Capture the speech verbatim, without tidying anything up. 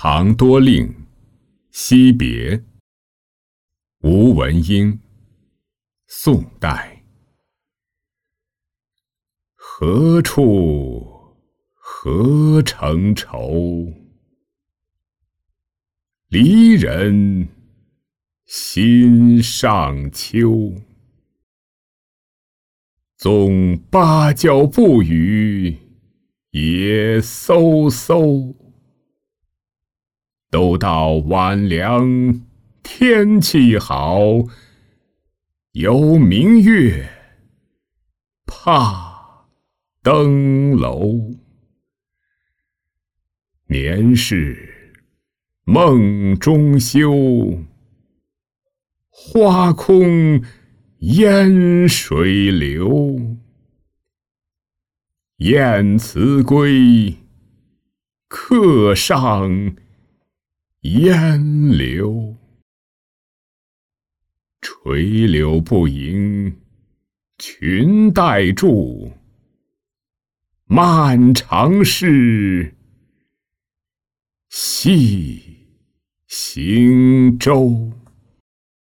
唐多令，惜别。吴文英，宋代。何处何成愁？离人心上秋。纵芭蕉不语也飕飕。都道晚凉天气好，有明月怕登楼。年是梦中休，花空烟水流。雁辞归，客上烟柳。垂柳不迎裙带住，漫长事细行舟。